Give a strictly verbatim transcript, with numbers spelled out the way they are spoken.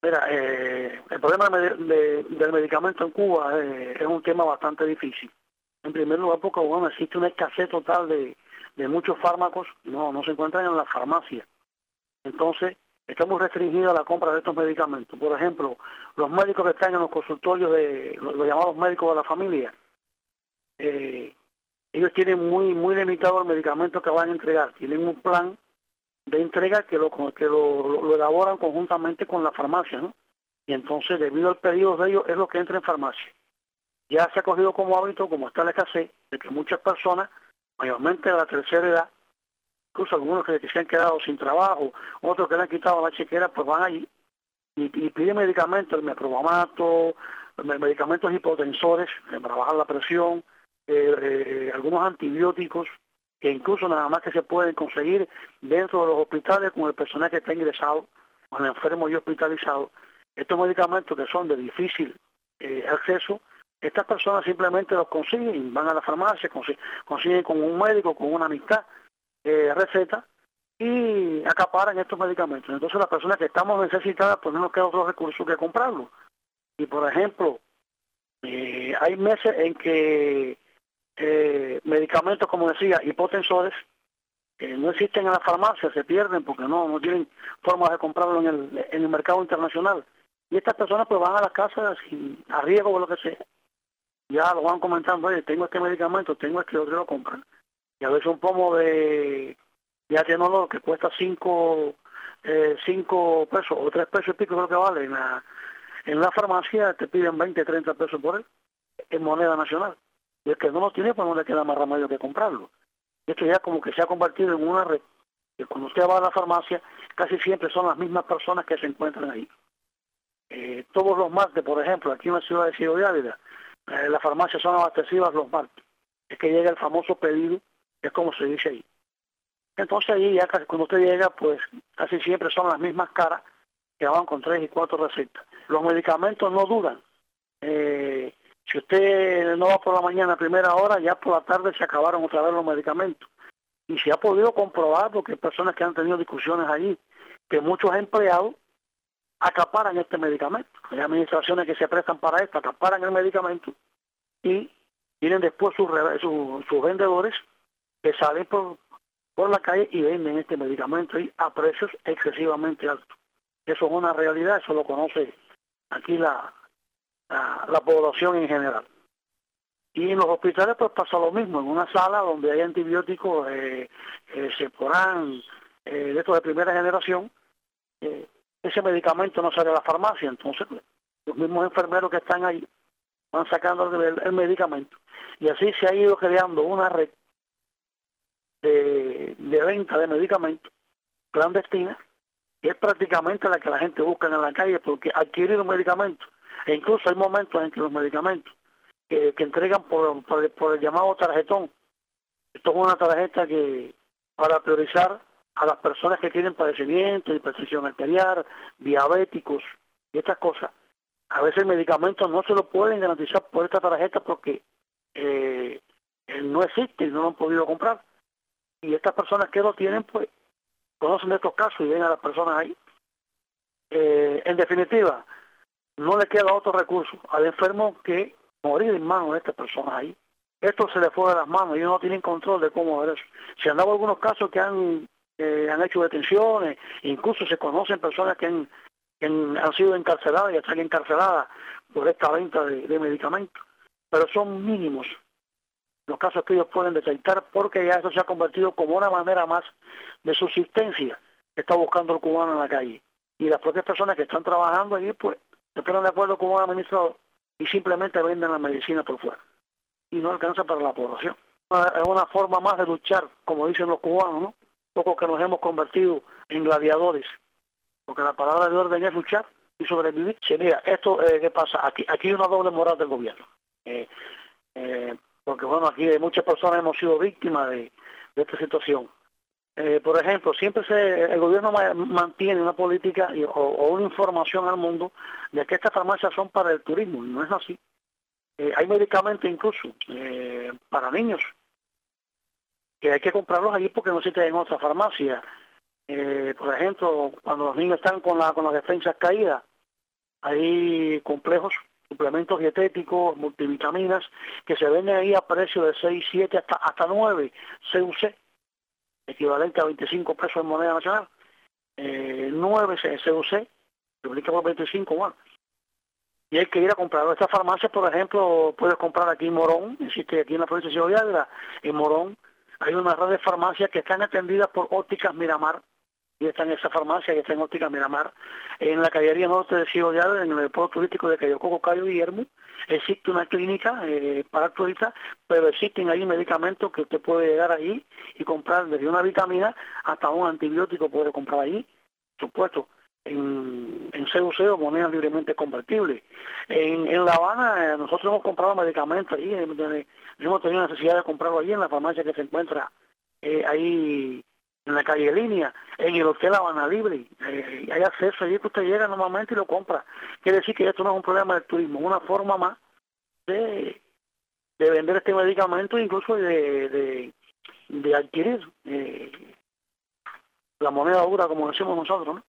Mira, eh, el problema de, de, del medicamento en Cuba eh, es un tema bastante difícil. En primer lugar, porque bueno, existe una escasez total de, de muchos fármacos, no, no se encuentran en las farmacias. Entonces, estamos restringidos a la compra de estos medicamentos. Por ejemplo, los médicos que están en los consultorios de los, los llamados médicos de la familia, eh, ellos tienen muy muy limitado el medicamento que van a entregar. Tienen un plan de entrega que lo que lo, lo, lo elaboran conjuntamente con la farmacia, ¿no? Y entonces, debido al pedido de ellos, es lo que entra en farmacia. Ya se ha cogido como hábito, como está la escasez, de que muchas personas, mayormente de la tercera edad, incluso algunos que, que se han quedado sin trabajo, otros que le han quitado la chequera, pues van allí y, y piden medicamentos, el meprobamato, medicamentos hipotensores eh, para bajar la presión, eh, eh, algunos antibióticos, que incluso nada más que se pueden conseguir dentro de los hospitales con el personal que está ingresado, con el enfermo y hospitalizado. Estos medicamentos que son de difícil eh, acceso, estas personas simplemente los consiguen, van a la farmacia, consiguen, consiguen con un médico, con una amistad, eh, receta, y acaparan estos medicamentos. Entonces las personas que estamos necesitadas, pues no nos queda otro recurso que comprarlo. Y por ejemplo, eh, hay meses en que Eh, medicamentos, como decía, hipotensores, que no existen en la farmacia, se pierden porque no, no tienen forma de comprarlo en el, en el mercado internacional. Y estas personas pues van a las casas sin, a riesgo o lo que sea. Ya lo van comentando, oye, tengo este medicamento, tengo este otro, lo compran. Y a veces un pomo de, de atenolol que cuesta cinco, eh, cinco pesos o tres pesos y pico, creo que vale, en la, en la farmacia te piden veinte, treinta pesos por él, en moneda nacional. Y el que no lo tiene, pues no le queda más remedio que comprarlo. Esto ya como que se ha convertido en una red, que cuando usted va a la farmacia, casi siempre son las mismas personas que se encuentran ahí. Eh, todos los martes, por ejemplo, aquí en la ciudad de Ciudad de Ávila, eh, las farmacias son abastecidas los martes. Es que llega el famoso pedido, es como se dice ahí. Entonces ahí ya casi, cuando usted llega, pues casi siempre son las mismas caras que van con tres y cuatro recetas. Los medicamentos no duran. Eh, Si usted no va por la mañana a primera hora, ya por la tarde se acabaron otra vez los medicamentos. Y se ha podido comprobar, porque hay personas que han tenido discusiones allí, que muchos empleados acaparan este medicamento. Hay administraciones que se prestan para esto, acaparan el medicamento y tienen después sus, sus, sus vendedores que salen por, por la calle y venden este medicamento y a precios excesivamente altos. Eso es una realidad, eso lo conoce aquí la... La, la población en general. Y en los hospitales pues pasa lo mismo, en una sala donde hay antibióticos, eh, eh, Ceporan, eh, de estos de primera generación, eh, ese medicamento no sale a la farmacia, entonces pues, los mismos enfermeros que están ahí van sacando el, el medicamento. Y así se ha ido creando una red de, de venta de medicamentos clandestina, que es prácticamente la que la gente busca en la calle, porque adquirir un medicamento. E incluso hay momentos en que los medicamentos que, que entregan por, por, por el llamado tarjetón, esto es una tarjeta que para priorizar a las personas que tienen padecimientos, hipertensión arterial, diabéticos y estas cosas, a veces el medicamento no se lo pueden garantizar por esta tarjeta porque eh, no existe y no lo han podido comprar. Y estas personas que lo tienen, pues, conocen de estos casos y ven a las personas ahí. Eh, en definitiva, no le queda otro recurso al enfermo que morir en manos de estas personas ahí. Esto se le fue de las manos, ellos no tienen control de cómo ver eso. Se han dado algunos casos que han, eh, han hecho detenciones, incluso se conocen personas que han, que han, han sido encarceladas y están encarceladas por esta venta de, de medicamentos. Pero son mínimos los casos que ellos pueden detectar porque ya eso se ha convertido como una manera más de subsistencia que está buscando el cubano en la calle. Y las propias personas que están trabajando allí, pues, se ponen de acuerdo con un administrador y simplemente venden la medicina por fuera. Y no alcanza para la población. Es una forma más de luchar, como dicen los cubanos, ¿no? Poco que nos hemos convertido en gladiadores. Porque la palabra de orden es luchar y sobrevivir. Sí, mira, esto, eh, ¿qué pasa? Aquí, aquí hay una doble moral del gobierno. Eh, eh, porque, bueno, aquí muchas personas hemos sido víctimas de, de esta situación. Eh, por ejemplo, siempre se, el gobierno ma mantiene una política y, o, o una información al mundo de que estas farmacias son para el turismo, y no es así. Eh, hay medicamentos incluso eh, para niños que hay que comprarlos allí porque no existen en otra farmacia. Eh, por ejemplo, cuando los niños están con, la, con las defensas caídas, hay complejos, suplementos dietéticos, multivitaminas, que se venden ahí a precio de seis, siete, hasta, hasta nueve C U C, equivalente a veinticinco pesos en moneda nacional, eh, nueve C U C, duplica por veinticinco, bueno. Y hay que ir a comprarlo. Estas farmacias, por ejemplo, puedes comprar aquí en Morón, existe aquí en la provincia de Ciudad de Ávila, en Morón, hay una red de farmacias que están atendidas por Ópticas Miramar, y está en esa farmacia, y está en Óptica Miramar. En la callería norte de Ciudad de Ávila, en el pueblo turístico de Cayococo, Cayo Guillermo, existe una clínica eh, para turistas, pero existen ahí medicamentos que usted puede llegar allí y comprar desde una vitamina hasta un antibiótico, puede comprar allí, por supuesto, en, en C U C o monedas libremente convertibles. En, en La Habana eh, nosotros hemos comprado medicamentos allí, eh, eh, hemos tenido necesidad de comprarlo allí en la farmacia que se encuentra eh, ahí en la calle Línea, en el Hotel Habana Libre, eh, hay acceso allí que usted llega normalmente y lo compra. Quiere decir que esto no es un problema del turismo, es una forma más de, de vender este medicamento, incluso de, de, de adquirir eh, la moneda dura, como decimos nosotros, ¿no?